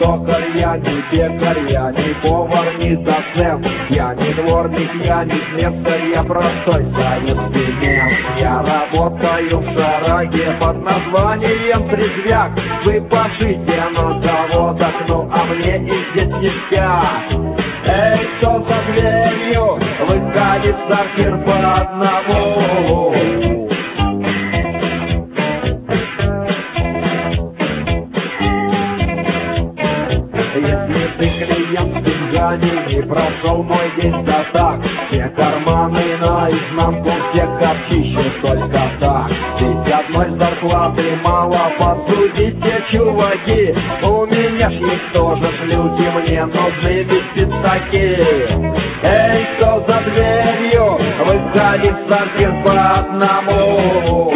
токарь, я не пекарь, я не повар, не доцент. Я не дворник, я не слесарь, я простой советский мент. Я работаю в шараге под названием Трезвяк. Вы пошите на заводах, ну а мне и здесь ништяк. Эй, кто за дверью? Выходит сортир по одному. Если ты клиент в деньгами, не прошел мой день да так. Все карманы наизнанку, все корчища только так. Ведь одной зарплаты мало, посудите, чуваки. У меня ж есть тоже шлюхи, мне нужны ведь пиццаки. Эй, кто за дверью? Выходит сортир по одному.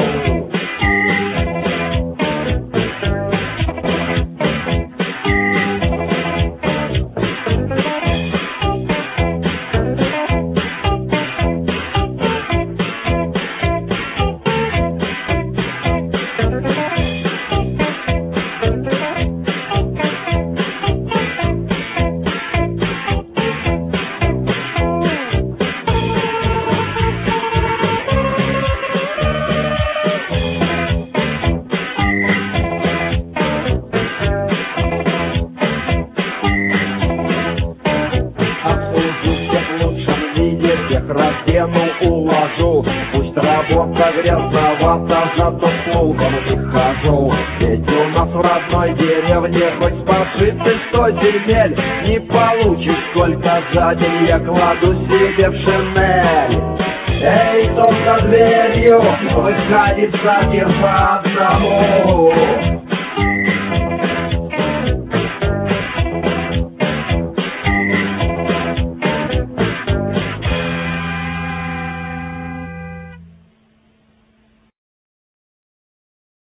Раздену, уложу. Пусть работа грязновата, зато с плугом не хожу. Ведь у нас в родной деревне хоть спаши ты 100 земель, не получишь сколько за день, я кладу себе в шинель. Эй, кто за дверью? Выходит сортир по одному.